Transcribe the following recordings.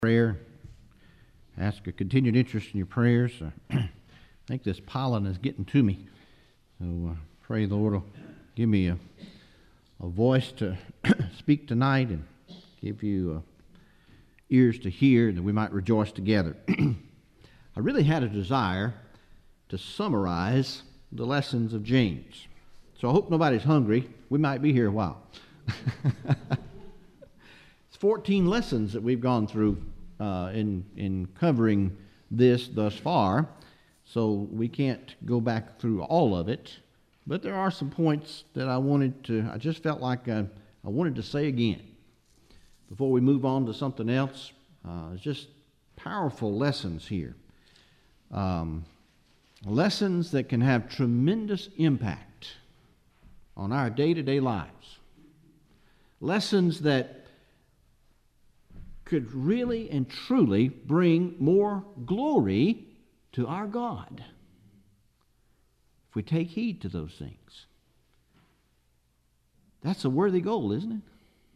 Prayer. Ask a continued interest in your prayers. I think this pollen is getting to me. So pray the Lord will give me a voice to speak tonight and give you ears to hear, that we might rejoice together. I really had a desire to summarize the lessons of James. So I hope nobody's hungry. We might be here a while. It's 14 lessons that we've gone through in covering this thus far, so we can't go back through all of it, but there are some points that I just felt like I wanted to say again before we move on to something else. It's just powerful lessons here. Lessons that can have tremendous impact on our day-to-day lives. Lessons that could really and truly bring more glory to our God if we take heed to those things. That's a worthy goal, isn't it?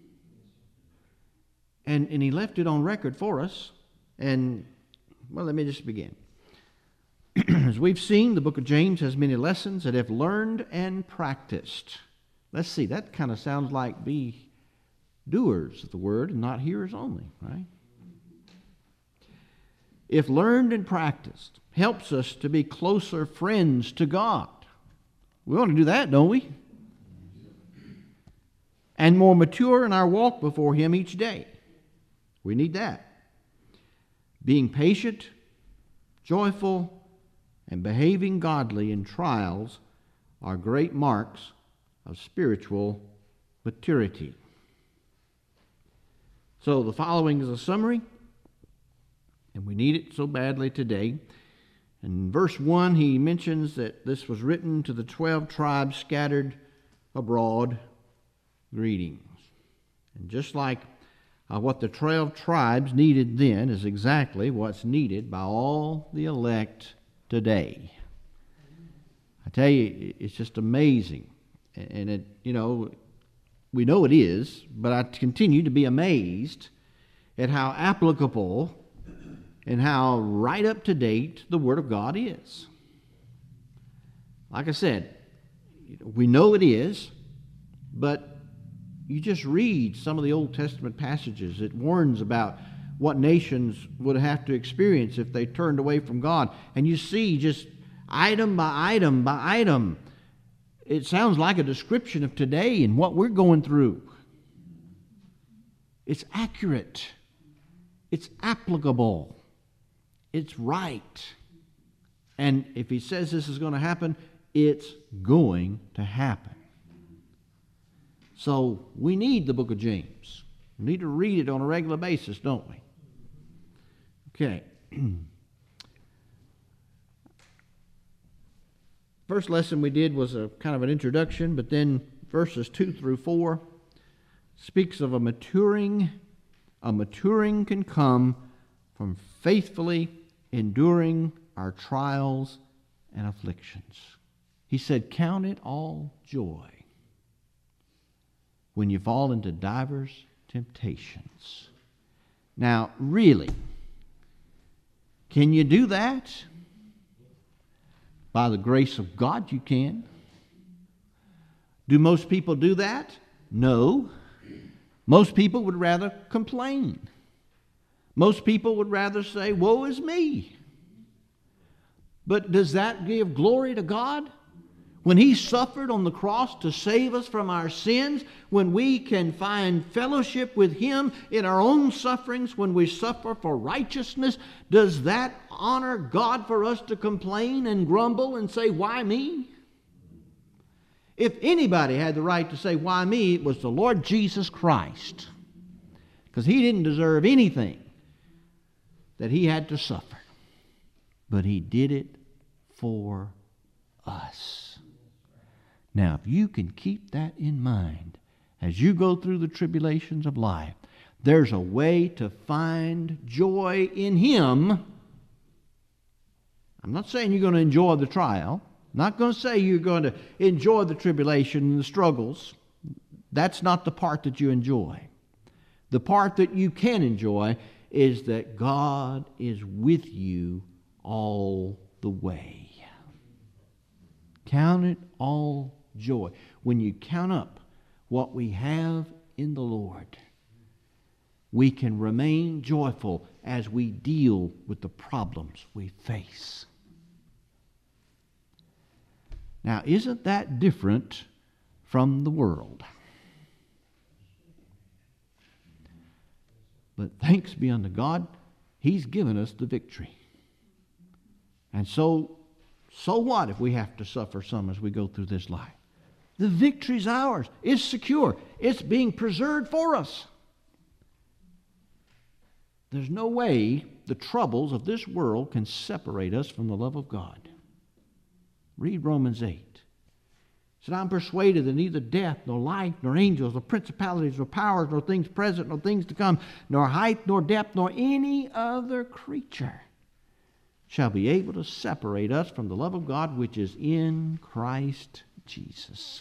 And he left it on record for us. And, well, let me just begin. As we've seen, the book of James has many lessons that have learned and practiced. Let's see, that kind of sounds like be doers of the word and not hearers only, right? If learned and practiced, helps us to be closer friends to God. We want to do that, don't we? And more mature in our walk before Him each day. We need that. Being patient, joyful, and behaving godly in trials are great marks of spiritual maturity. So the following is a summary, and we need it so badly today. In verse 1, he mentions that this was written to the 12 tribes scattered abroad. Greetings. And just like what the 12 tribes needed then is exactly what's needed by all the elect today. I tell you, it's just amazing. And it, we know it is, but I continue to be amazed at how applicable and how right up to date the Word of God is. Like I said, we know it is, but you just read some of the Old Testament passages. It warns about what nations would have to experience if they turned away from God. And you see just item by item by item, it sounds like a description of today and what we're going through. It's accurate. It's applicable. It's right. And if he says this is going to happen, it's going to happen. So we need the book of James. We need to read it on a regular basis, don't we? Okay. First lesson we did was a kind of an introduction, but then verses 2 through 4 speaks of a maturing. A maturing can come from faithfully enduring our trials and afflictions. He said, count it all joy when you fall into divers temptations. Now, really, can you do that? By the grace of God, you can. Do most people do that? No. Most people would rather complain. Most people would rather say, woe is me. But does that give glory to God? When He suffered on the cross to save us from our sins, when we can find fellowship with Him in our own sufferings, when we suffer for righteousness, does that honor God for us to complain and grumble and say, why me? If anybody had the right to say, why me, it was the Lord Jesus Christ. Because He didn't deserve anything that He had to suffer. But He did it for us. Now, if you can keep that in mind as you go through the tribulations of life, there's a way to find joy in Him. I'm not saying you're going to enjoy the trial. I'm not going to say you're going to enjoy the tribulation and the struggles. That's not the part that you enjoy. The part that you can enjoy is that God is with you all the way. Count it all joy. When you count up what we have in the Lord, we can remain joyful as we deal with the problems we face. Now, isn't that different from the world? But thanks be unto God, He's given us the victory. And so what if we have to suffer some as we go through this life? The victory's ours. It's secure. It's being preserved for us. There's no way the troubles of this world can separate us from the love of God. Read Romans 8. It said, I'm persuaded that neither death, nor life, nor angels, nor principalities, nor powers, nor things present, nor things to come, nor height, nor depth, nor any other creature shall be able to separate us from the love of God which is in Christ Jesus.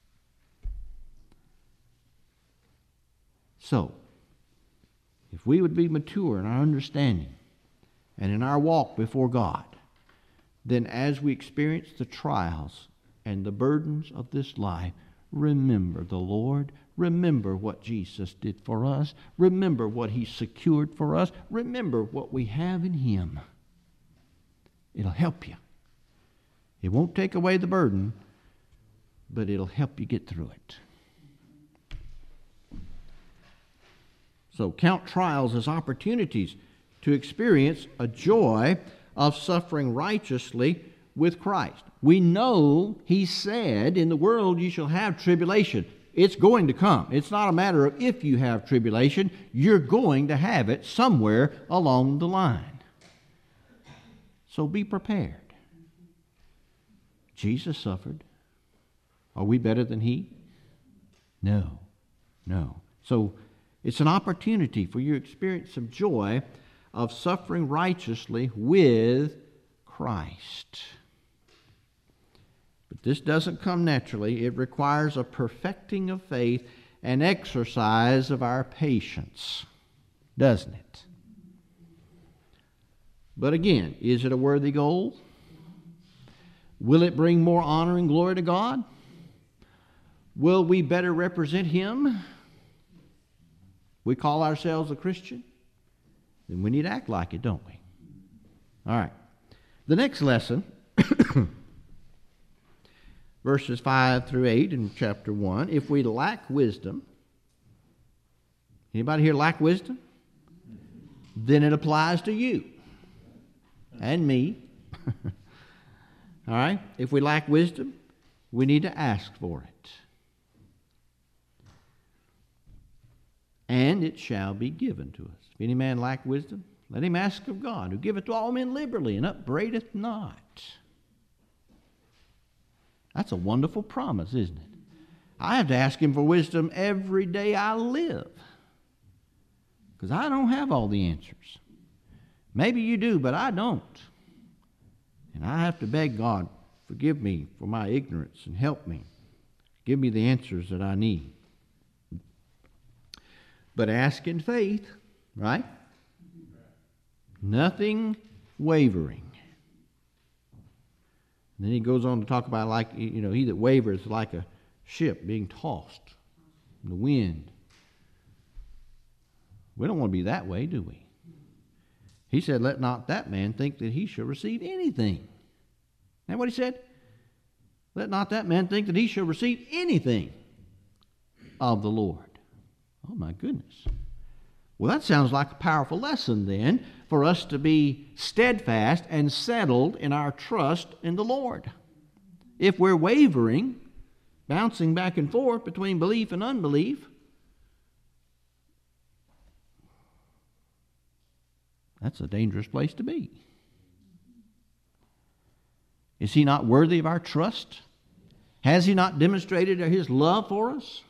So, if we would be mature in our understanding and in our walk before God, then as we experience the trials and the burdens of this life, remember the Lord. Remember what Jesus did for us. Remember what He secured for us. Remember what we have in Him. It'll help you. It won't take away the burden, but it'll help you get through it. So count trials as opportunities to experience a joy of suffering righteously with Christ. We know He said, in the world you shall have tribulation. It's going to come. It's not a matter of if you have tribulation. You're going to have it somewhere along the line. So be prepared. Jesus suffered. Are we better than He? No. So it's an opportunity for you to experience some joy of suffering righteously with Christ. But this doesn't come naturally. It requires a perfecting of faith and exercise of our patience, doesn't it? But again, is it a worthy goal? Will it bring more honor and glory to God? Will we better represent Him? We call ourselves a Christian? Then we need to act like it, don't we? All right. The next lesson, verses 5 through 8 in chapter 1. If we lack wisdom, anybody here lack wisdom? Then it applies to you and me. All right? If we lack wisdom, we need to ask for it. And it shall be given to us. If any man lack wisdom, let him ask of God, who giveth to all men liberally and upbraideth not. That's a wonderful promise, isn't it? I have to ask Him for wisdom every day I live, because I don't have all the answers. Maybe you do, but I don't. And I have to beg God, forgive me for my ignorance and help me. Give me the answers that I need. But ask in faith, right? Nothing wavering. And then he goes on to talk about, like, he that wavers is like a ship being tossed in the wind. We don't want to be that way, do we? He said, let not that man think that he shall receive anything. Isn't that what he said? Let not that man think that he shall receive anything of the Lord. Oh, my goodness. Well, that sounds like a powerful lesson then for us to be steadfast and settled in our trust in the Lord. If we're wavering, bouncing back and forth between belief and unbelief, that's a dangerous place to be. Is He not worthy of our trust? Has He not demonstrated His love for us?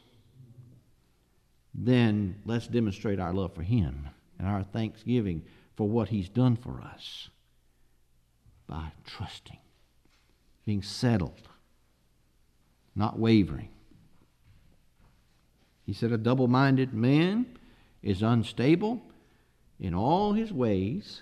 Then let's demonstrate our love for Him and our thanksgiving for what He's done for us by trusting, being settled, not wavering. He said a double-minded man is unstable in all his ways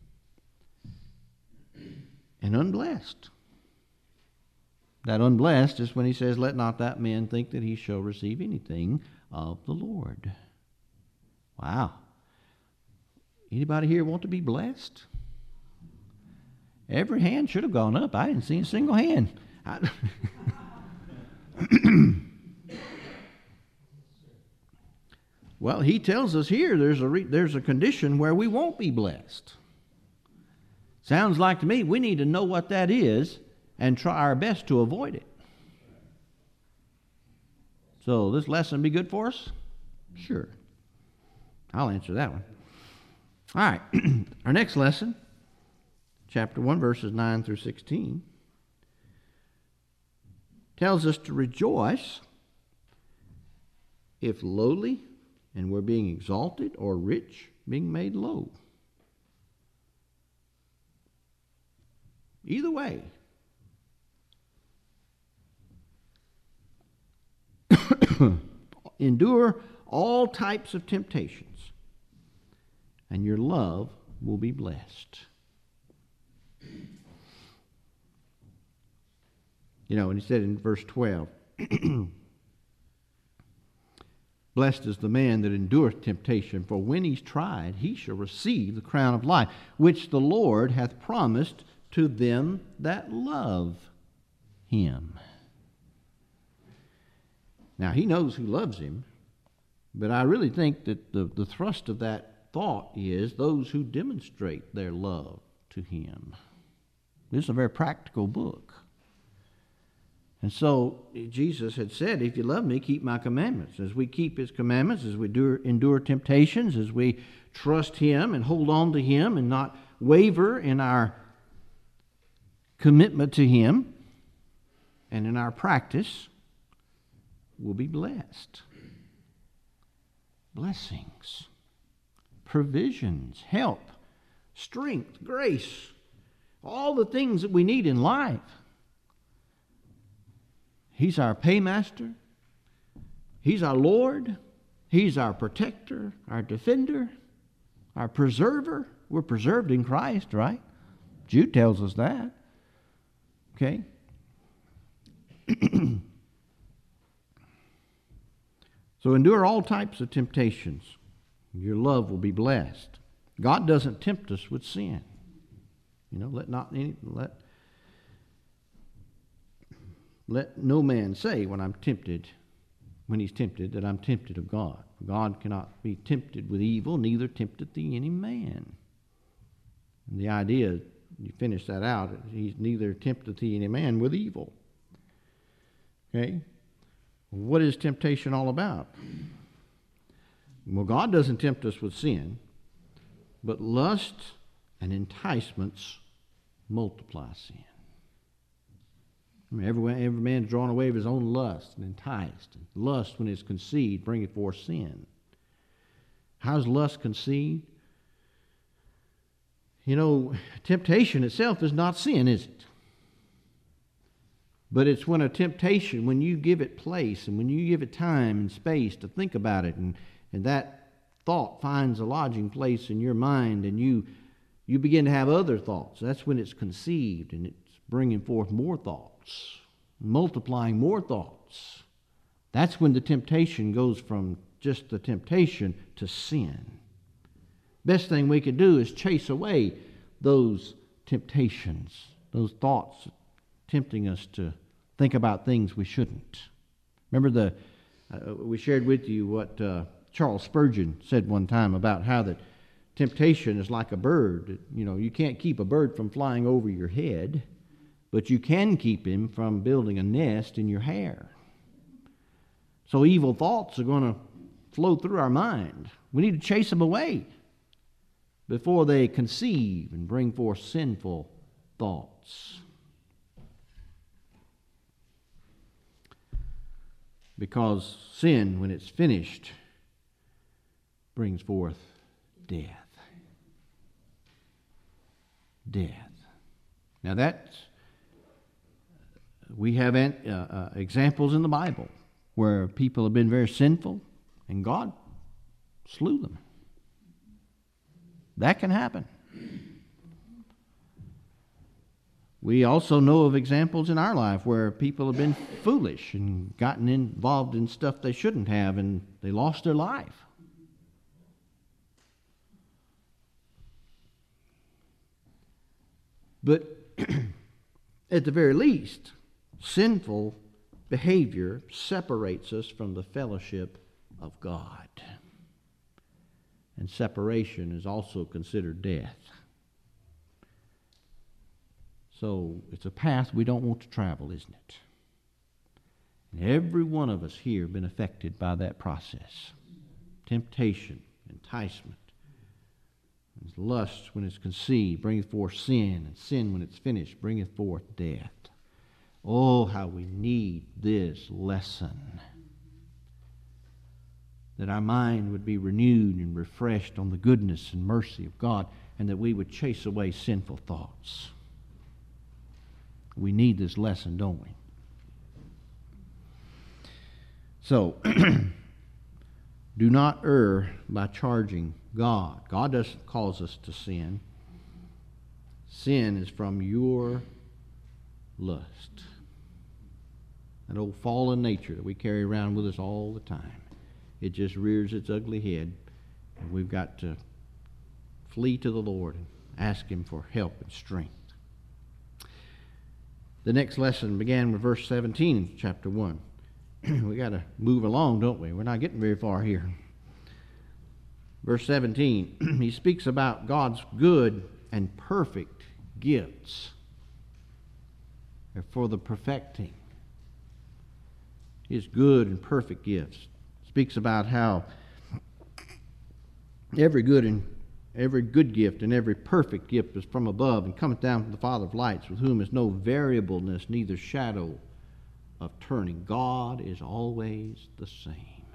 and unblessed. That unblessed is when he says, let not that man think that he shall receive anything of the Lord. Wow. Anybody here want to be blessed? Every hand should have gone up. I didn't see a single hand. Well, he tells us here there's a condition where we won't be blessed. Sounds like to me we need to know what that is and try our best to avoid it. So this lesson be good for us? Sure. I'll answer that one. All right. Our next lesson, chapter 1, verses 9 through 16, tells us to rejoice if lowly and we're being exalted, or rich being made low. Either way. Endure all types of temptations, and your love will be blessed. You know, and he said in verse 12, blessed is the man that endureth temptation, for when he's tried, he shall receive the crown of life, which the Lord hath promised to them that love him. Now, he knows who loves him, but I really think that the thrust of that thought is those who demonstrate their love to him. This is a very practical book. And so Jesus had said, if you love me, keep my commandments. As we keep his commandments, as we endure temptations, as we trust him and hold on to him and not waver in our commitment to him and in our practice, we'll be blessed. Blessings, provisions, help, strength, grace, all the things that we need in life. He's our paymaster. He's our Lord. He's our protector, our defender, our preserver. We're preserved in Christ, right? Jude tells us that. Okay? So endure all types of temptations. Your love will be blessed. God doesn't tempt us with sin. You know, let no man say when he's tempted, that I'm tempted of God. God cannot be tempted with evil, neither tempteth he any man. And the idea, you finish that out, he's neither tempteth he any man with evil. Okay? What is temptation all about? Well, God doesn't tempt us with sin, but lust and enticements multiply sin. I mean, every man is drawn away of his own lust and enticed. Lust, when it's conceived, bringeth forth sin. How's lust conceived? You know, temptation itself is not sin, is it? But it's when a temptation, when you give it place and when you give it time and space to think about it, and that thought finds a lodging place in your mind, and you begin to have other thoughts. That's when it's conceived, and it's bringing forth more thoughts, multiplying more thoughts. That's when the temptation goes from just the temptation to sin. Best thing we can do is chase away those temptations, those thoughts tempting us to think about things we shouldn't. Remember we shared with you what Charles Spurgeon said one time about how that temptation is like a bird. You know, you can't keep a bird from flying over your head, but you can keep him from building a nest in your hair. So evil thoughts are going to flow through our mind. We need to chase them away before they conceive and bring forth sinful thoughts. Because sin, when it's finished, brings forth death. Death. Now we have examples in the Bible where people have been very sinful and God slew them. That can happen. We also know of examples in our life where people have been foolish and gotten involved in stuff they shouldn't have, and they lost their life. But at the very least, sinful behavior separates us from the fellowship of God. And separation is also considered death. So it's a path we don't want to travel, isn't it? And every one of us here have been affected by that process. Temptation, enticement, lust when it's conceived bringeth forth sin, and sin when it's finished bringeth forth death. Oh, how we need this lesson. That our mind would be renewed and refreshed on the goodness and mercy of God, and that we would chase away sinful thoughts. We need this lesson, don't we? So, do not err by charging God. God doesn't cause us to sin. Sin is from your lust. That old fallen nature that we carry around with us all the time. It just rears its ugly head, and we've got to flee to the Lord and ask Him for help and strength. The next lesson began with verse 17 in chapter 1. We got to move along, don't we? We're not getting very far here. Verse 17, he speaks about God's good and perfect gifts. They're for the perfecting. His good and perfect gifts. Speaks about how every good gift and every perfect gift is from above and cometh down from the Father of lights, with whom is no variableness, neither shadow of turning. God is always the same.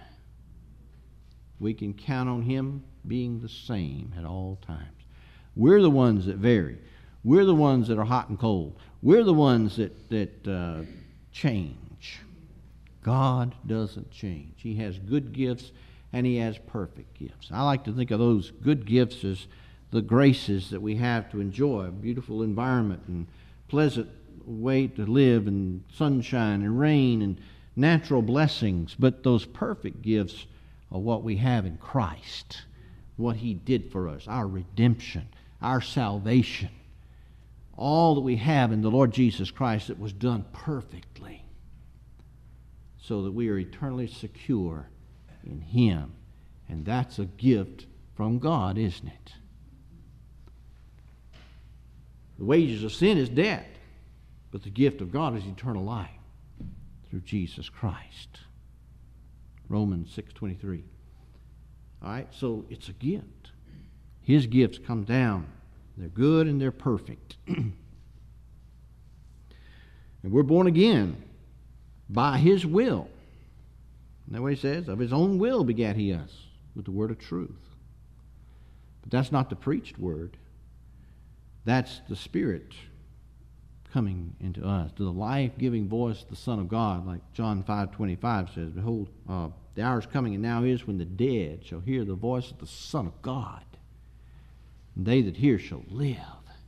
We can count on Him being the same at all times. We're the ones that vary. We're the ones that are hot and cold. We're the ones that change. God doesn't change. He has good gifts and He has perfect gifts. I like to think of those good gifts as the graces that we have to enjoy, a beautiful environment and pleasant way to live, and sunshine and rain and natural blessings. But those perfect gifts are what we have in Christ, what He did for us, our redemption, our salvation, all that we have in the Lord Jesus Christ that was done perfectly, so that we are eternally secure in Him. And that's a gift from God, isn't it? The wages of sin is death, but the gift of God is eternal life through Jesus Christ. Romans 6:23. All right, so it's a gift. His gifts come down. They're good and they're perfect. And we're born again by His will. Isn't that what He says? Of His own will begat He us with the word of truth. But that's not the preached word. That's the Spirit coming into us, to the life-giving voice of the Son of God, like John 5:25 says, behold, the hour is coming, and now is, when the dead shall hear the voice of the Son of God, and they that hear shall live.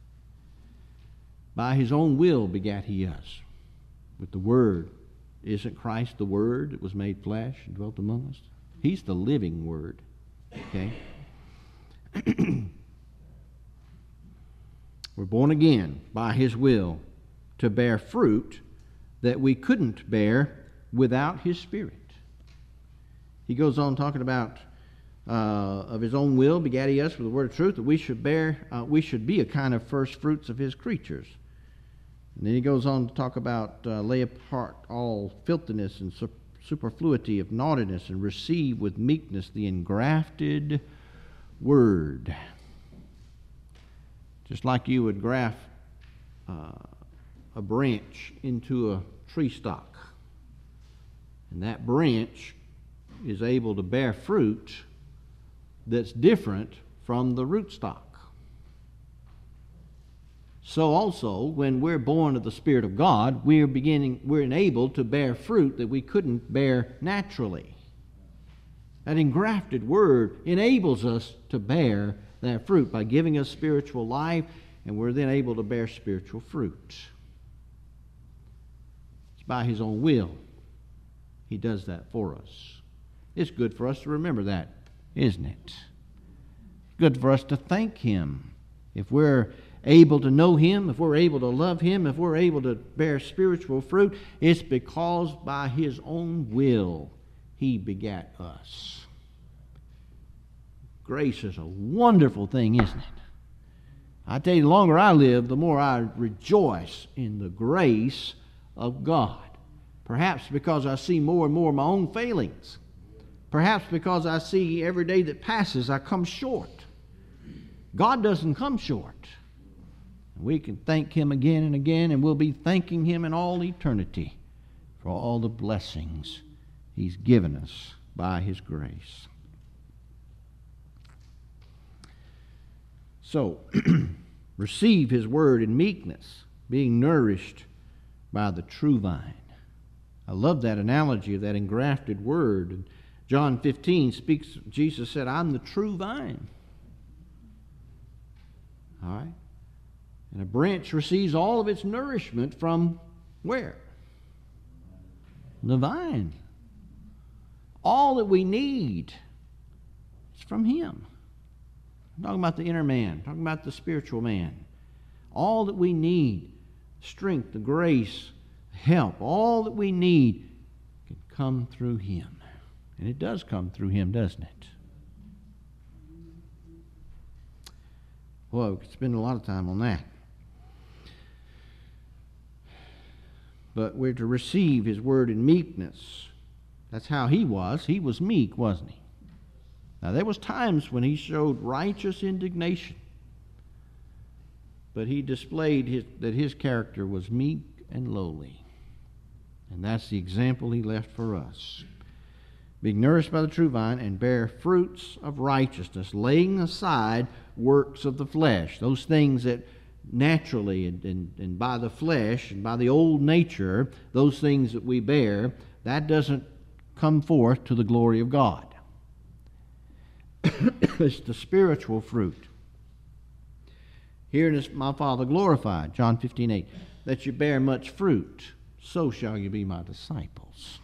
By His own will begat He us with the Word. Isn't Christ the Word that was made flesh and dwelt among us? He's the living Word. Okay? We're born again by His will to bear fruit that we couldn't bear without His Spirit. He goes on talking about of His own will begat He us with the word of truth, that we should be a kind of first fruits of His creatures. And then he goes on to talk about lay apart all filthiness and superfluity of naughtiness, and receive with meekness the engrafted word. Just like you would graft a branch into a tree stock, and that branch is able to bear fruit that's different from the rootstock. So also, when we're born of the Spirit of God, we're enabled to bear fruit that we couldn't bear naturally. That engrafted word enables us to bear that fruit by giving us spiritual life, and we're then able to bear spiritual fruit. It's by His own will He does that for us. It's good for us to remember that, isn't it? Good for us to thank Him. If we're able to know Him, if we're able to love Him, if we're able to bear spiritual fruit, it's because by His own will He begat us. Grace is a wonderful thing, isn't it? I tell you, the longer I live, the more I rejoice in the grace of God. Perhaps because I see more and more of my own failings. Perhaps because I see every day that passes I come short. God doesn't come short. We can thank Him again and again, and we'll be thanking Him in all eternity for all the blessings He's given us by His grace. So, receive His word in meekness, being nourished by the true vine. I love that analogy of that engrafted word. In John 15 speaks, Jesus said, I'm the true vine. All right? And a branch receives all of its nourishment from where? The vine. All that we need is from Him. I'm talking about the inner man. I'm talking about the spiritual man. All that we need, strength, the grace, help, all that we need can come through Him. And it does come through Him, doesn't it? Well, we could spend a lot of time on that. But we're to receive His word in meekness. That's how He was. He was meek, wasn't He? Now, there was times when He showed righteous indignation. But He displayed that His character was meek and lowly. And that's the example He left for us. Being nourished by the true vine and bear fruits of righteousness, laying aside works of the flesh, those things that naturally and by the flesh and by the old nature, those things that we bear, that doesn't come forth to the glory of God. It's the spiritual fruit. Herein is my Father glorified, John 15:8, that you bear much fruit, so shall you be my disciples.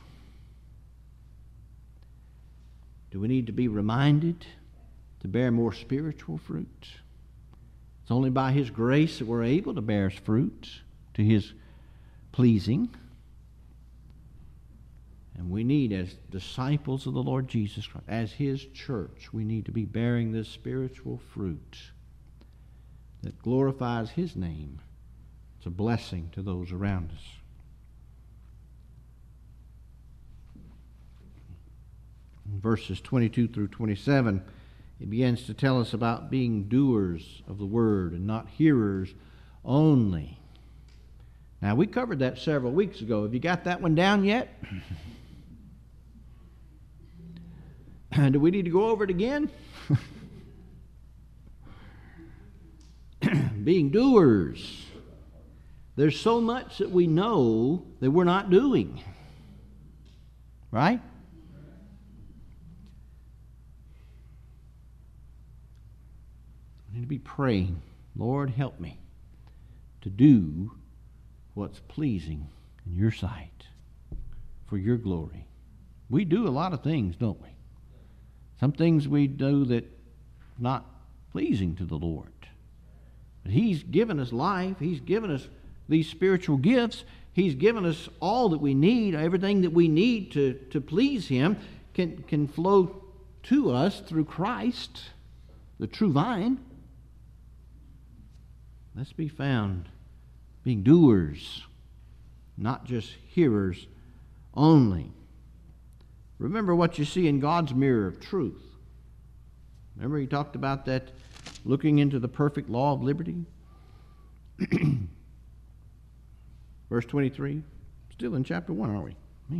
Do we need to be reminded to bear more spiritual fruit? It's only by His grace that we're able to bear fruit to His pleasing. And we need, as disciples of the Lord Jesus Christ, as His church, we need to be bearing this spiritual fruit that glorifies His name. It's a blessing to those around us. In verses 22 through 27, it begins to tell us about being doers of the word and not hearers only. Now, we covered that several weeks ago. Have you got that one down yet? Do we need to go over it again? Being doers. There's so much that we know that we're not doing. Right? I need to be praying, Lord, help me to do what's pleasing in your sight for your glory. We do a lot of things, don't we? Some things we do that are not pleasing to the Lord. But He's given us life. He's given us these spiritual gifts. He's given us all that we need. Everything that we need to please Him can flow to us through Christ, the true vine. Let's be found being doers, not just hearers only. Remember what you see in God's mirror of truth. Remember He talked about that, looking into the perfect law of liberty? Verse 23. Still in chapter 1, aren't we?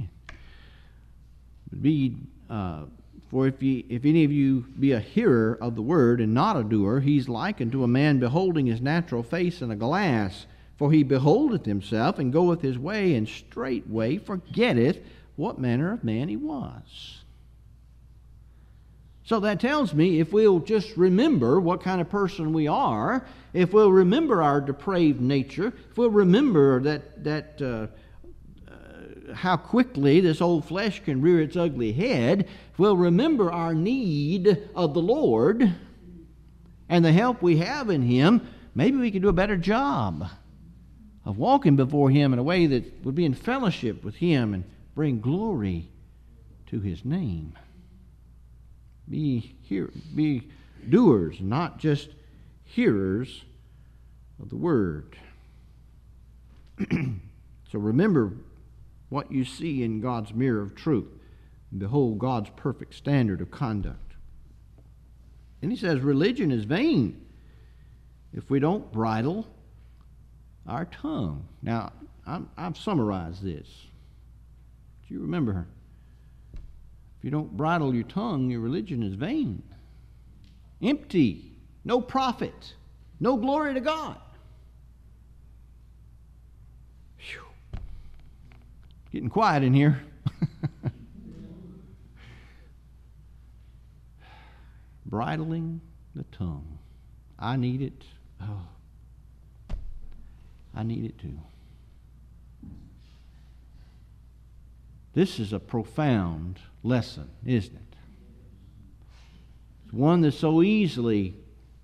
Man. For if any of you be a hearer of the word and not a doer, he's likened to a man beholding his natural face in a glass. For he beholdeth himself, and goeth his way, and straightway forgetteth what manner of man he was. So that tells me if we'll just remember what kind of person we are, if we'll remember our depraved nature, if we'll remember that how quickly this old flesh can rear its ugly head, if we'll remember our need of the Lord and the help we have in Him, maybe we can do a better job of walking before Him in a way that would be in fellowship with Him and bring glory to His name. Be doers, not just hearers of the Word. So remember what you see in God's mirror of truth, and behold God's perfect standard of conduct. And he says religion is vain if we don't bridle our tongue. Now, I've summarized this. Do you remember? If you don't bridle your tongue, your religion is vain, empty, no profit, no glory to God. Whew. Getting quiet in here. Bridling the tongue. I need it. Oh, I need it too. This is a profound lesson, isn't it? It's one that's so easily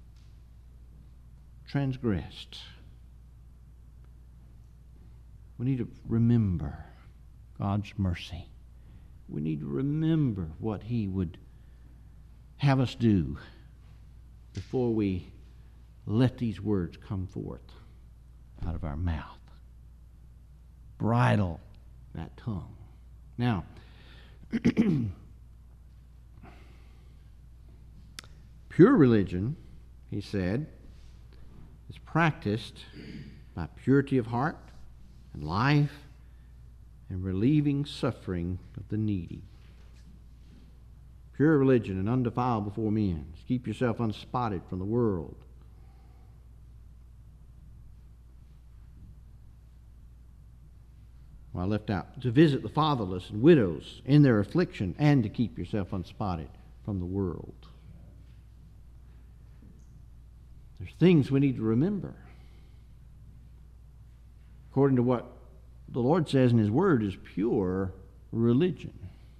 transgressed. We need to remember God's mercy. We need to remember what He would have us do before we let these words come forth out of our mouth. Bridle that tongue. Now, pure religion, he said, is practiced by purity of heart and life and relieving suffering of the needy. Pure religion and undefiled before men. Keep yourself unspotted from the world. Well, I left out to visit the fatherless and widows in their affliction and to keep yourself unspotted from the world. There's things we need to remember. According to what the Lord says in His Word is pure religion.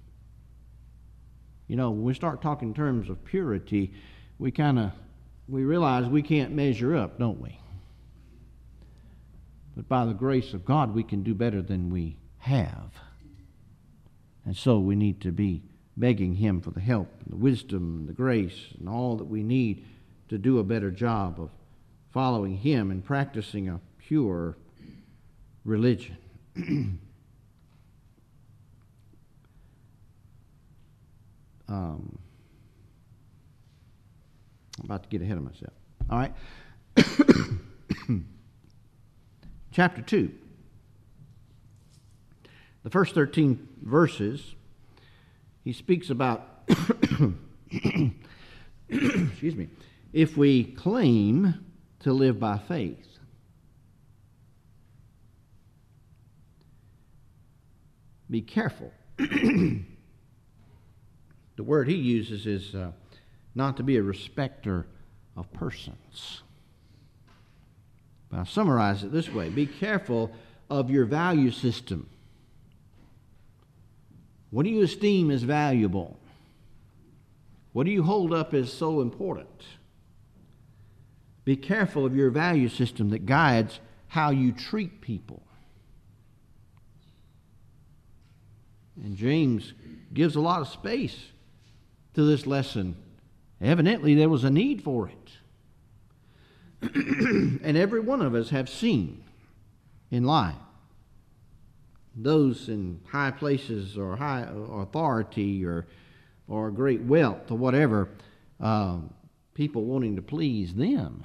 You know, when we start talking in terms of purity, we realize we can't measure up, don't we? But by the grace of God, we can do better than we have. And so we need to be begging Him for the help, and the wisdom, and the grace, and all that we need to do a better job of following Him and practicing a pure religion. I'm about to get ahead of myself. All right. Chapter 2. The first 13 verses, he speaks about, excuse me, if we claim to live by faith. Be careful. The word he uses is not to be a respecter of persons. But I'll summarize it this way. Be careful of your value system. What do you esteem as valuable? What do you hold up as so important? Be careful of your value system that guides how you treat people. And James gives a lot of space to this lesson. Evidently, there was a need for it. And every one of us have seen in life those in high places or high authority or great wealth or whatever, people wanting to please them.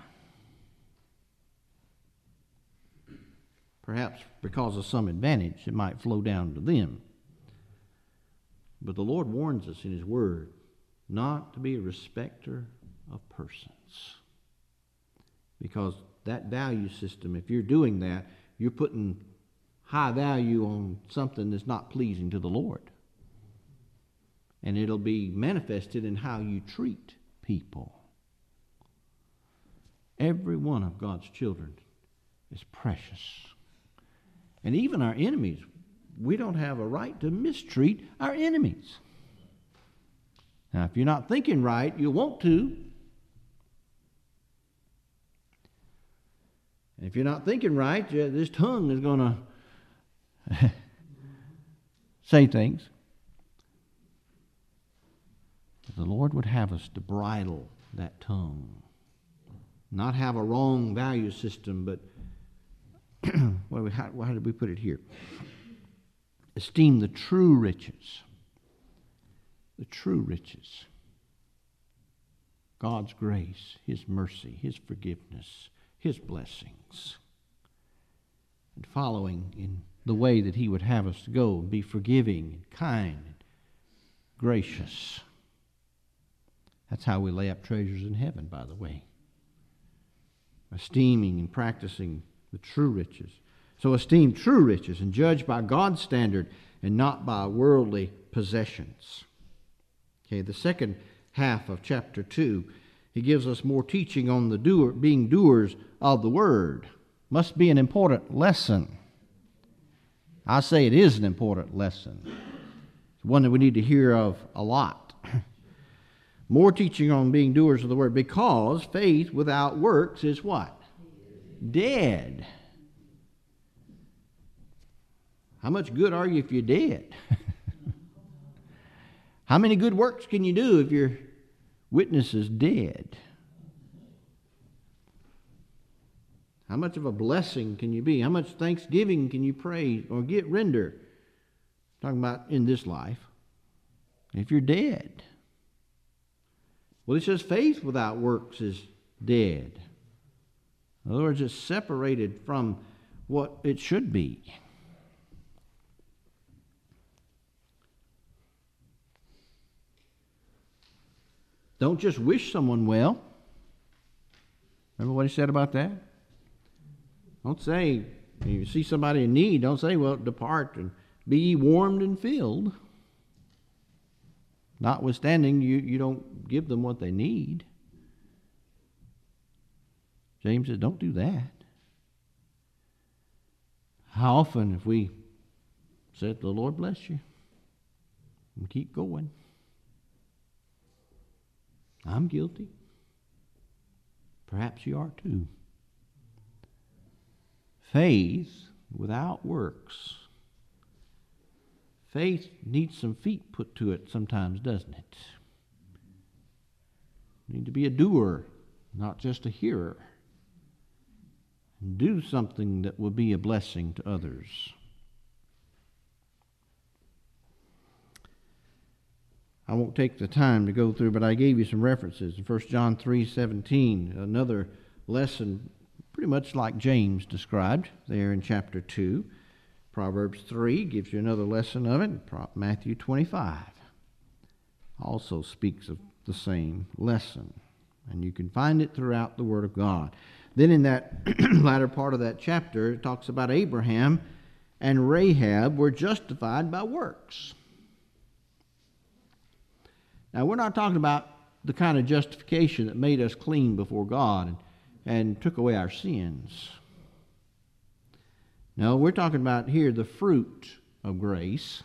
Perhaps because of some advantage it might flow down to them. But the Lord warns us in His Word not to be a respecter of persons. Because that value system, if you're doing that, you're putting high value on something that's not pleasing to the Lord. and it'll be manifested in how you treat people. Every one of God's children is precious. And even our enemies, we don't have a right to mistreat our enemies. Now, if you're not thinking right, you'll want to. And if you're not thinking right, this tongue is going to say things. The Lord would have us to bridle that tongue. Not have a wrong value system, but how did we put it here? Esteem the true riches. The true riches. God's grace, His mercy, His forgiveness, His blessings. And following in the way that He would have us to go and be forgiving and kind and gracious. That's how we lay up treasures in heaven, by the way. Esteeming and practicing the true riches. So esteem true riches and judge by God's standard and not by worldly possessions. Okay, the second half of chapter 2, he gives us more teaching on the being doers of the word. Must be an important lesson. I say it is an important lesson. It's one that we need to hear of a lot. More teaching on being doers of the word, because faith without works is what? Dead. How much good are you if you're dead? How many good works can you do if your witness is dead? How much of a blessing can you be? How much thanksgiving can you pray or render? Talking about in this life. If you're dead. Well, it says faith without works is dead. In other words, it's separated from what it should be. Don't just wish someone well. Remember what he said about that? Don't say, when you see somebody in need, don't say, well, depart and be ye warmed and filled. Notwithstanding, you don't give them what they need. James said, don't do that. How often have we said, the Lord bless you, and keep going? I'm guilty. Perhaps you are too. Faith without works. Faith needs some feet put to it sometimes, doesn't it? You need to be a doer, not just a hearer. And do something that will be a blessing to others. I won't take the time to go through, but I gave you some references. In 1 John 3:17, another lesson pretty much like James described there in chapter 2. Proverbs 3 gives you another lesson of it. Matthew 25 also speaks of the same lesson. And you can find it throughout the Word of God. Then in that latter part of that chapter, it talks about Abraham and Rahab were justified by works. Now, we're not talking about the kind of justification that made us clean before God and took away our sins. No, we're talking about here the fruit of grace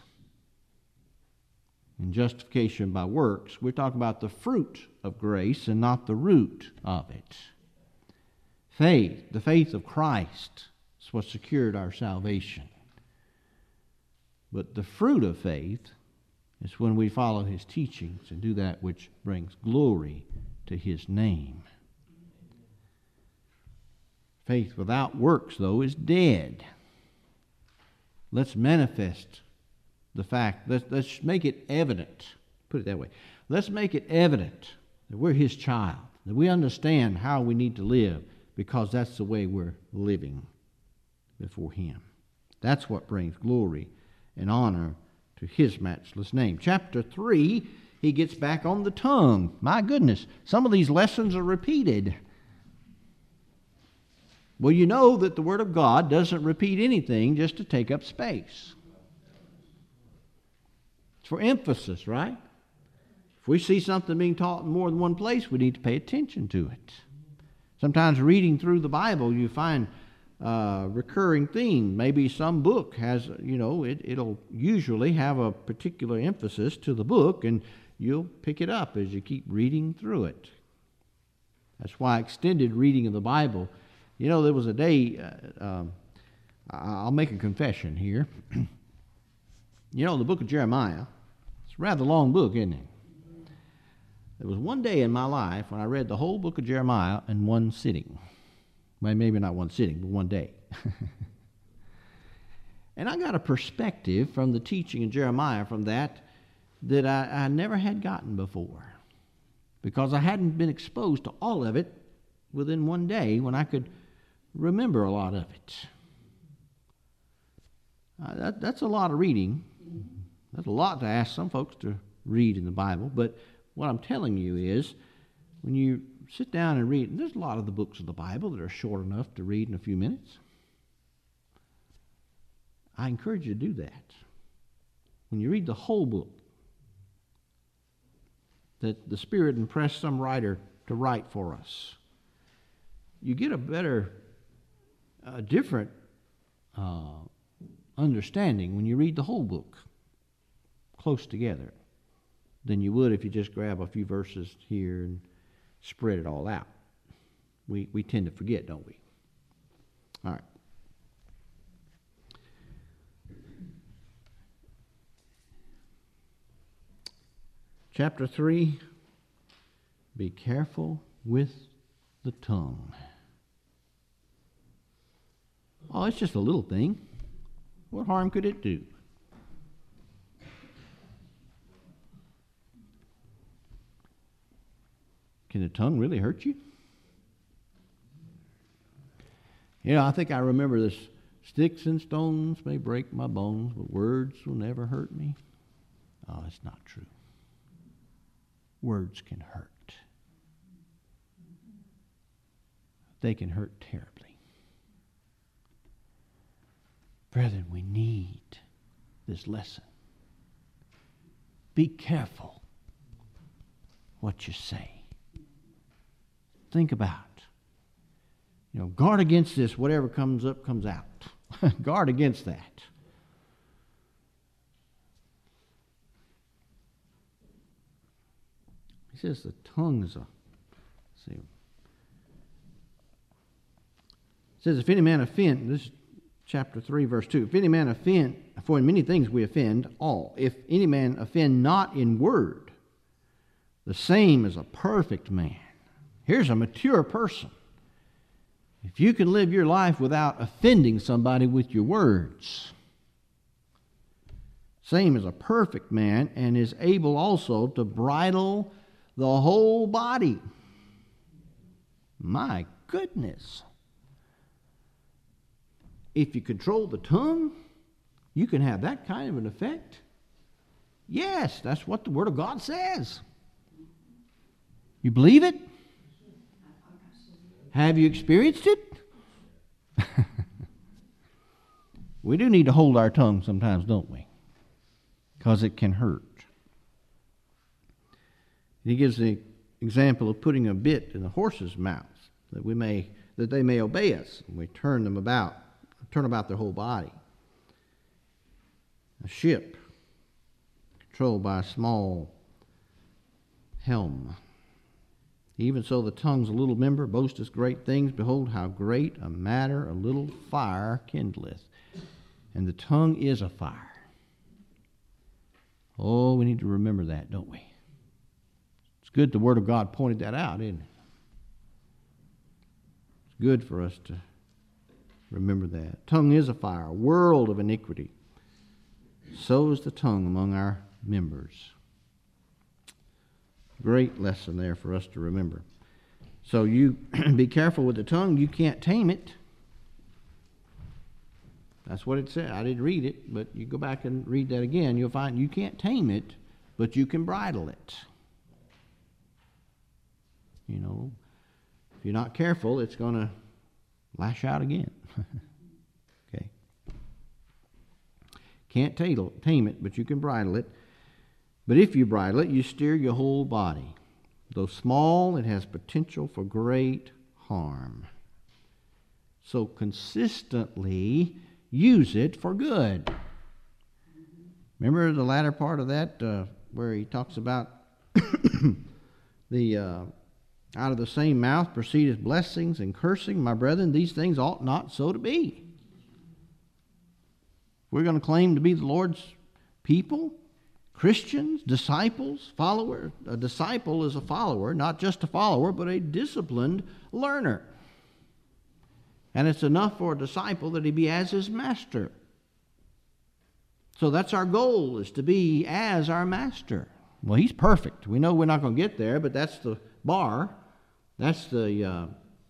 and justification by works. We're talking about the fruit of grace and not the root of it. Faith, the faith of Christ, is what secured our salvation. But the fruit of faith is when we follow His teachings and do that which brings glory to His name. Faith without works, though, is dead. Let's manifest the fact. Let's make it evident. Put it that way. Let's make it evident that we're His child, that we understand how we need to live, because that's the way we're living before Him. That's what brings glory and honor to His matchless name. Chapter 3, he gets back on the tongue. My goodness, some of these lessons are repeated. Well, you know that the Word of God doesn't repeat anything just to take up space. It's for emphasis, right? If we see something being taught in more than one place, we need to pay attention to it. Sometimes reading through the Bible, you find recurring theme. Maybe some book has, it'll usually have a particular emphasis to the book, and you'll pick it up as you keep reading through it. That's why extended reading of the Bible. There was a day, I'll make a confession here. The book of Jeremiah, it's a rather long book, isn't it? There was one day in my life when I read the whole book of Jeremiah in one sitting. Well, maybe not one sitting, but one day. And I got a perspective from the teaching in Jeremiah from that I never had gotten before, because I hadn't been exposed to all of it within one day when I could remember a lot of it. That's a lot of reading. That's a lot to ask some folks to read in the Bible, but what I'm telling you is, when you sit down and read, there's a lot of the books of the Bible that are short enough to read in a few minutes. I encourage you to do that. When you read the whole book, that the Spirit impressed some writer to write for us, you get a better, different understanding when you read the whole book close together than you would if you just grab a few verses here and spread it all out. We tend to forget, don't we? All right. Chapter 3, be careful with the tongue. Oh, it's just a little thing. What harm could it do? Can the tongue really hurt you? I think I remember this. Sticks and stones may break my bones, but words will never hurt me. Oh, it's not true. Words can hurt. They can hurt terribly. Brethren, we need this lesson. Be careful what you say. Think about. Guard against this. Whatever comes up, comes out. Guard against that. He says the tongue is it says, if any man offend, this is chapter 3, verse 2. If any man offend, for in many things we offend all. If any man offend not in word, the same is a perfect man. Here's a mature person. If you can live your life without offending somebody with your words, same as a perfect man, and is able also to bridle the whole body. My goodness. If you control the tongue, you can have that kind of an effect. Yes, that's what the Word of God says. You believe it? Have you experienced it? We do need to hold our tongue sometimes, don't we? Because it can hurt. He gives the example of putting a bit in the horse's mouth that they may obey us. And we turn about their whole body. A ship controlled by a small helm. Even so, the tongue's a little member, boasteth great things. Behold, how great a matter a little fire kindleth. And the tongue is a fire. Oh, we need to remember that, don't we? It's good the Word of God pointed that out, isn't it? It's good for us to remember that. Tongue is a fire, a world of iniquity. So is the tongue among our members. Great lesson there for us to remember. So you be careful with the tongue. You can't tame it. That's what it said. I didn't read it, but you go back and read that again. You'll find you can't tame it, but you can bridle it. If you're not careful, it's going to lash out again. Okay. Can't tame it, but you can bridle it. But if you bridle it, you steer your whole body. Though small, it has potential for great harm. So consistently use it for good. Remember the latter part of that where he talks about the out of the same mouth proceedeth blessings and cursing. My brethren, these things ought not so to be. We're going to claim to be the Lord's people, Christians, disciples, followers. A disciple is a follower, not just a follower, but a disciplined learner. And it's enough for a disciple that he be as his master. So that's our goal, is to be as our master. Well, he's perfect. We know we're not going to get there, but that's the bar. That's the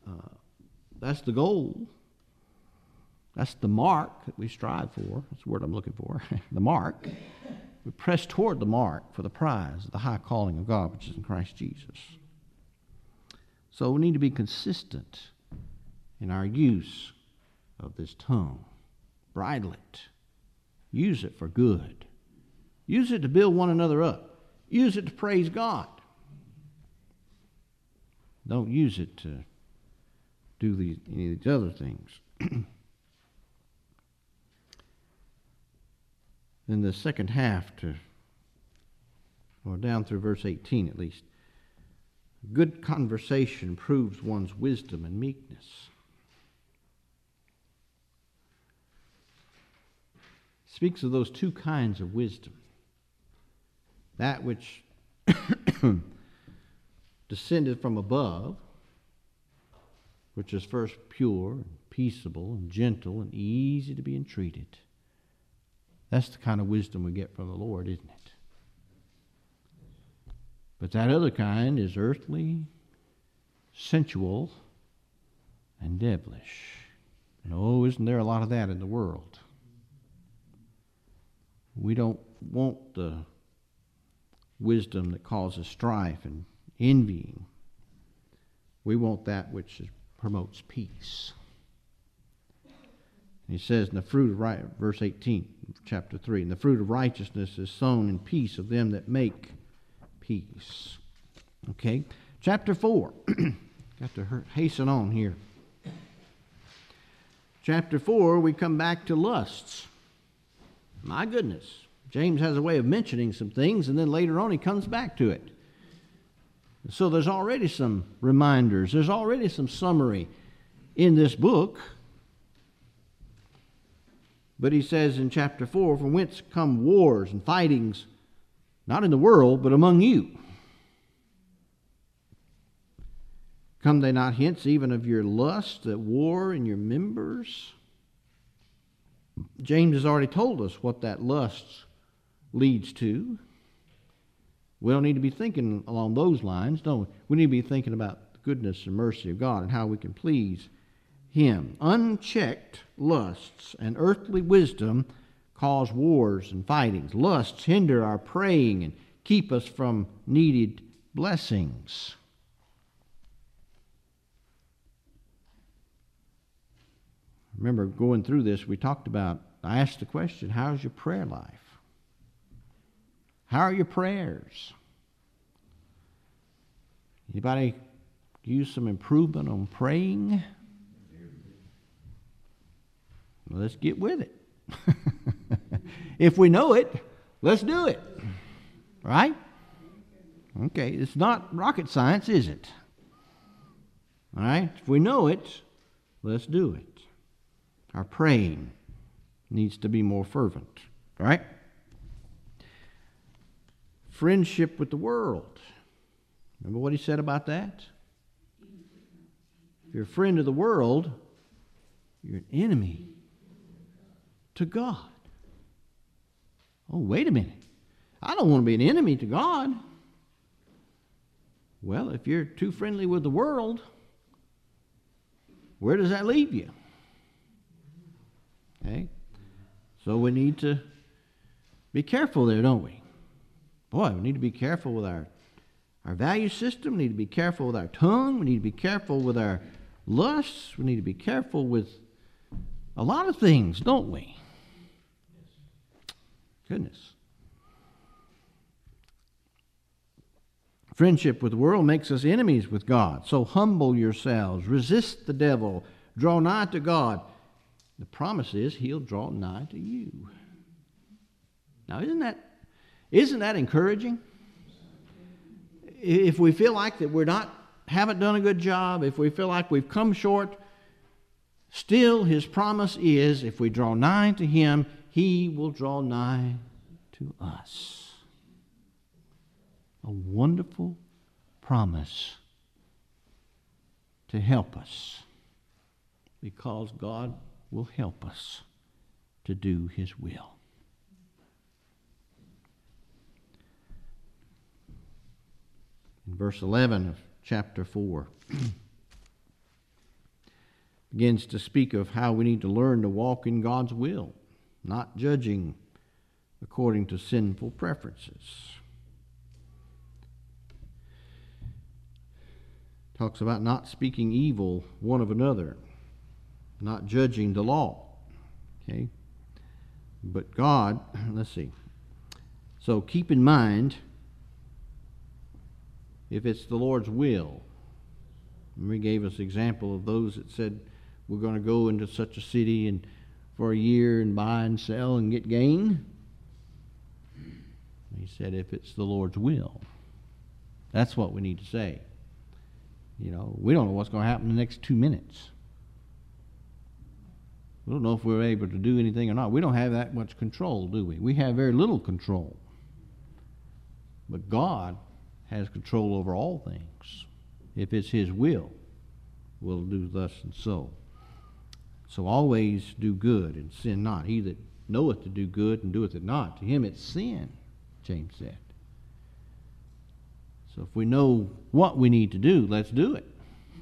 goal. That's the mark that we strive for. That's the word I'm looking for. The mark. We press toward the mark for the prize of the high calling of God, which is in Christ Jesus. So we need to be consistent in our use of this tongue. Bridle it. Use it for good. Use it to build one another up. Use it to praise God. Don't use it to do any of these other things. Then the second half or down through verse 18 at least. Good conversation proves one's wisdom and meekness. Speaks of those two kinds of wisdom. That which descended from above, which is first pure and peaceable and gentle and easy to be entreated. That's the kind of wisdom we get from the Lord, isn't it? But that other kind is earthly, sensual, and devilish. And oh, isn't there a lot of that in the world? We don't want the wisdom that causes strife and envying. We want that which promotes peace. He says in the fruit of verse 18, chapter 3, and the fruit of righteousness is sown in peace of them that make peace. Okay, chapter 4. Got to hasten on here. Chapter 4, we come back to lusts. My goodness. James has a way of mentioning some things, and then later on he comes back to it. So there's already some reminders. There's already some summary in this book. But he says in chapter 4, from whence come wars and fightings, not in the world, but among you? Come they not hence even of your lust that war in your members? James has already told us what that lust leads to. We don't need to be thinking along those lines, don't we? We need to be thinking about the goodness and mercy of God and how we can please Him. Unchecked lusts and earthly wisdom cause wars and fightings. Lusts hinder our praying and keep us from needed blessings. Remember, going through this, I asked the question, how's your prayer life? How are your prayers? Anybody use some improvement on praying? Well, let's get with it. If we know it, let's do it. Right? Okay, it's not rocket science, is it? All right? If we know it, let's do it. Our praying needs to be more fervent. All right? Friendship with the world. Remember what he said about that? If you're a friend of the world, you're an enemy to God. Oh, wait a minute. I don't want to be an enemy to God. Well, if you're too friendly with the world, where does that leave you? Okay? So we need to be careful there, don't we? Boy, we need to be careful with our value system. We need to be careful with our tongue. We need to be careful with our lusts. We need to be careful with a lot of things, don't we? Goodness. Friendship with the world makes us enemies with God. So humble yourselves, resist the devil, draw nigh to God. The promise is he'll draw nigh to you. Now, isn't that encouraging? If we feel like that haven't done a good job, if we feel like we've come short, still his promise is if we draw nigh to him, he will draw nigh to us. A wonderful promise to help us, because God will help us to do his will. In verse 11 of chapter 4, begins to speak of how we need to learn to walk in God's will, not judging according to sinful preferences. Talks about not speaking evil one of another, not judging the law. Okay? But God, let's see. So keep in mind, if it's the Lord's will. And he gave us example of those that said, we're going to go into such a city and for a year and buy and sell and get gain. He said, if it's the Lord's will. That's what we need to say. You know, we don't know what's going to happen in the next 2 minutes. We don't know if we're able to do anything or not. We don't have that much control, do we? We have very little control. But God has control over all things. If it's his will, we'll do thus and so. So always do good and sin not. He that knoweth to do good and doeth it not, to him it's sin, James said. So if we know what we need to do, let's do it.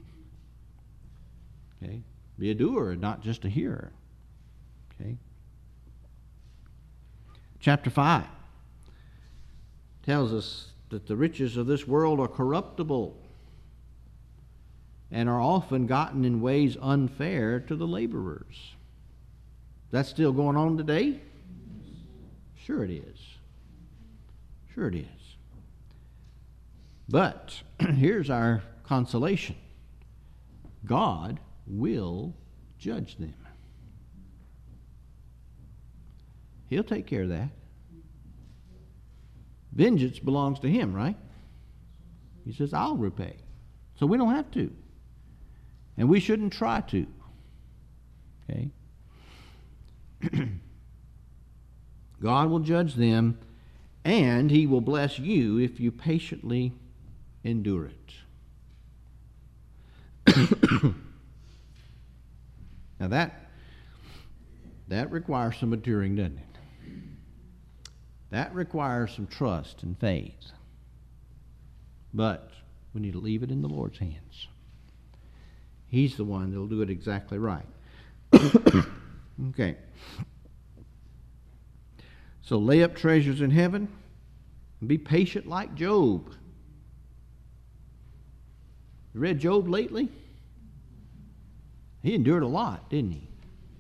Okay? Be a doer and not just a hearer. Okay? Chapter 5 tells us that the riches of this world are corruptible and are often gotten in ways unfair to the laborers. That's still going on today? Sure it is. Sure it is. But here's our consolation. God will judge them. He'll take care of that. Vengeance belongs to him, right? He says, I'll repay. So we don't have to. And we shouldn't try to. Okay? God will judge them, and he will bless you if you patiently endure it. Now that requires some enduring, doesn't it? That requires some trust and faith. But we need to leave it in the Lord's hands. He's the one that will do it exactly right. Okay. So lay up treasures in heaven and be patient like Job. You read Job lately? He endured a lot, didn't he?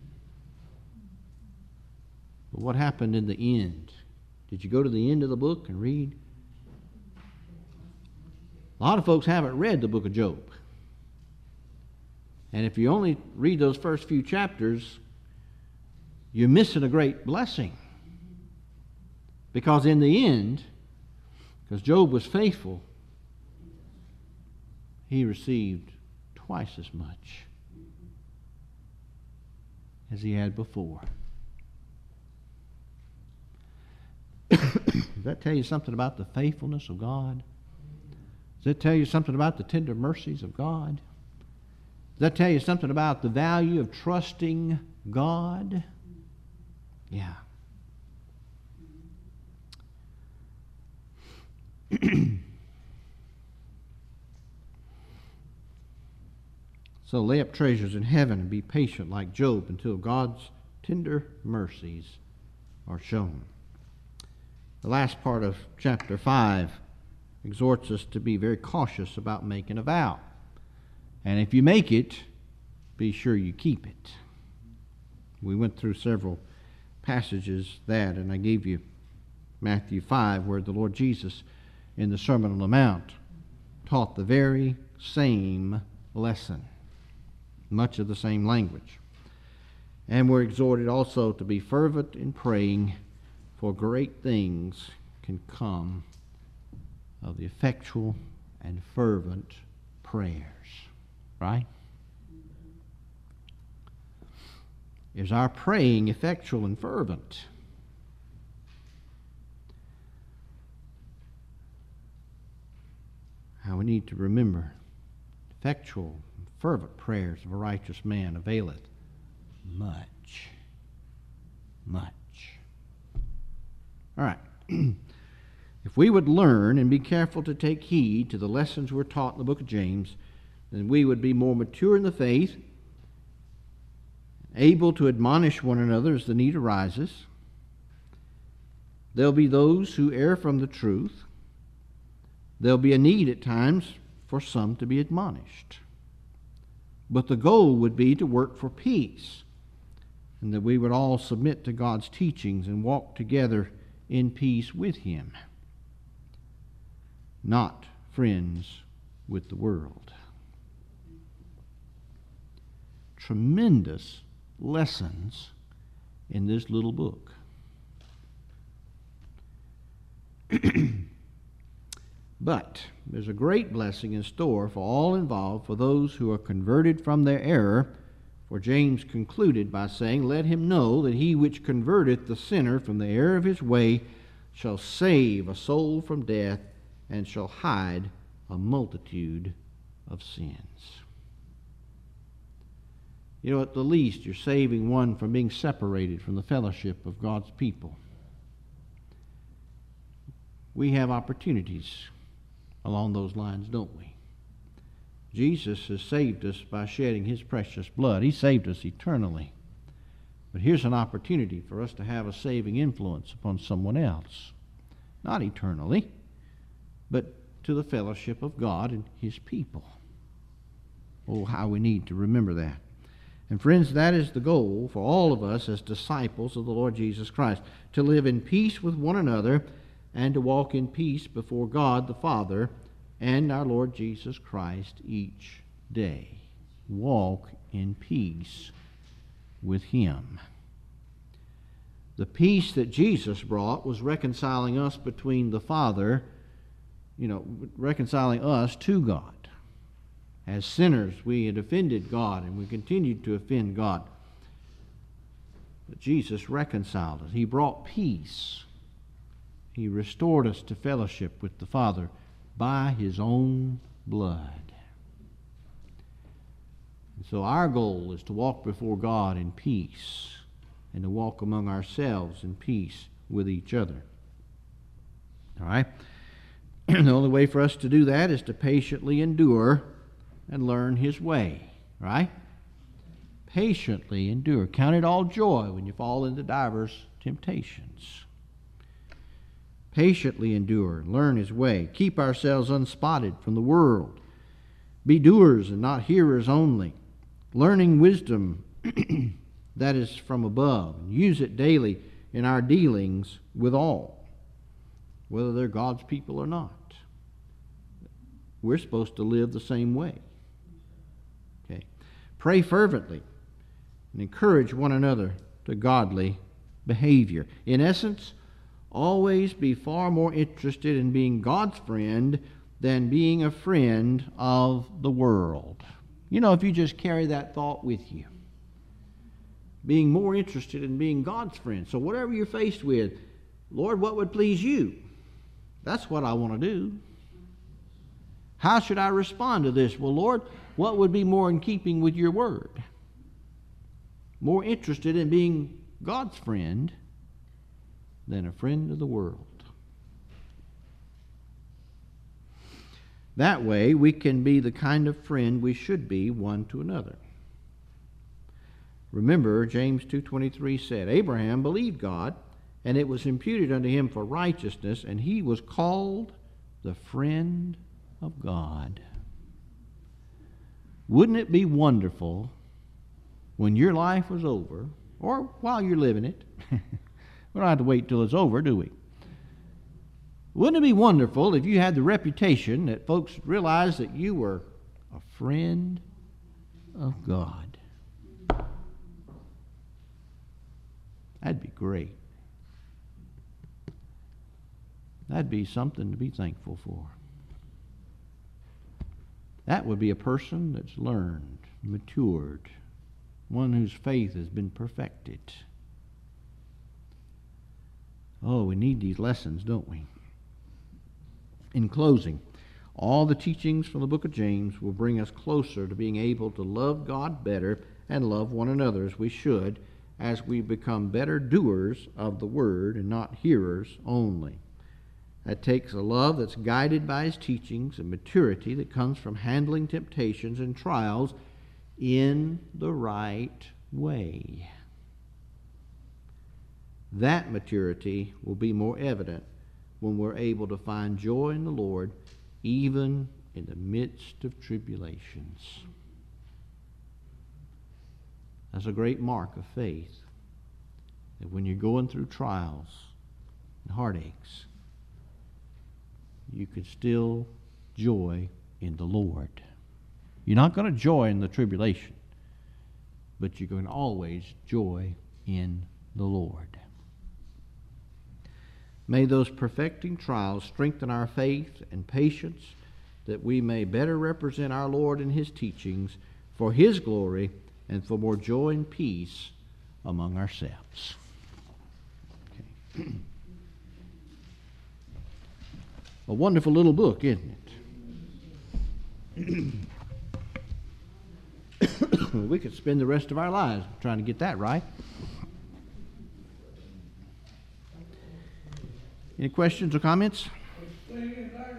But what happened in the end? Did you go to the end of the book and read? A lot of folks haven't read the book of Job. And if you only read those first few chapters, you're missing a great blessing. Because in the end, because Job was faithful, he received twice as much as he had before. Does that tell you something about the faithfulness of God? Does that tell you something about the tender mercies of God? Does that tell you something about the value of trusting God? Yeah. So lay up treasures in heaven and be patient like Job until God's tender mercies are shown. The last part of chapter 5 exhorts us to be very cautious about making a vow. And if you make it, be sure you keep it. We went through several passages and I gave you Matthew 5, where the Lord Jesus in the Sermon on the Mount taught the very same lesson, much of the same language. And we're exhorted also to be fervent in praying, for great things can come of the effectual and fervent prayers. Right? Is our praying effectual and fervent? How we need to remember, effectual and fervent prayers of a righteous man availeth much. Much. All right. If we would learn and be careful to take heed to the lessons we're taught in the book of James, then we would be more mature in the faith, able to admonish one another as the need arises. There'll be those who err from the truth. There'll be a need at times for some to be admonished. But the goal would be to work for peace, and that we would all submit to God's teachings and walk together in peace with Him, not friends with the world. Tremendous lessons in this little book. But there's a great blessing in store for all involved, for those who are converted from their error. For James concluded by saying, "Let him know that he which converteth the sinner from the error of his way shall save a soul from death, and shall hide a multitude of sins." You know, at the least, you're saving one from being separated from the fellowship of God's people. We have opportunities along those lines, don't we? Jesus has saved us by shedding His precious blood. He saved us eternally. But here's an opportunity for us to have a saving influence upon someone else. Not eternally, but to the fellowship of God and His people. Oh, how we need to remember that. And friends, that is the goal for all of us as disciples of the Lord Jesus Christ, to live in peace with one another and to walk in peace before God the Father and our Lord Jesus Christ each day. Walk in peace with Him. The peace that Jesus brought was reconciling us between the Father, reconciling us to God. As sinners, we had offended God, and we continued to offend God. But Jesus reconciled us. He brought peace. He restored us to fellowship with the Father by His own blood. And so our goal is to walk before God in peace, and to walk among ourselves in peace with each other. All right? The only way for us to do that is to patiently endure and learn His way, right? Patiently endure. Count it all joy when you fall into divers temptations. Patiently endure, learn His way. Keep ourselves unspotted from the world. Be doers and not hearers only, learning wisdom that is from above. And use it daily in our dealings with all, whether they're God's people or not. We're supposed to live the same way. Okay. Pray fervently and encourage one another to godly behavior. In essence, always be far more interested in being God's friend than being a friend of the world. If you just carry that thought with you. Being more interested in being God's friend. So whatever you're faced with, Lord, what would please you? That's what I want to do. How should I respond to this? Well, Lord, what would be more in keeping with your word? More interested in being God's friend than a friend of the world. That way, we can be the kind of friend we should be one to another. Remember, James 2:23 said, Abraham believed God, and it was imputed unto him for righteousness, and he was called the friend of God. Wouldn't it be wonderful when your life was over, or while you're living it? We don't have to wait till it's over, do we? Wouldn't it be wonderful if you had the reputation that folks realized that you were a friend of God? That'd be great. That'd be something to be thankful for. That would be a person that's learned, matured, one whose faith has been perfected. Oh, we need these lessons, don't we? In closing, all the teachings from the book of James will bring us closer to being able to love God better and love one another as we should, as we become better doers of the word and not hearers only. That takes a love that's guided by his teachings and maturity that comes from handling temptations and trials in the right way. That maturity will be more evident when we're able to find joy in the Lord even in the midst of tribulations. That's a great mark of faith, that when you're going through trials and heartaches, you can still joy in the Lord. You're not going to joy in the tribulation, but you're going to always joy in the Lord. May those perfecting trials strengthen our faith and patience, that we may better represent our Lord and his teachings for his glory and for more joy and peace among ourselves. Okay. A wonderful little book, isn't it? We could spend the rest of our lives trying to get that right. Any questions or comments?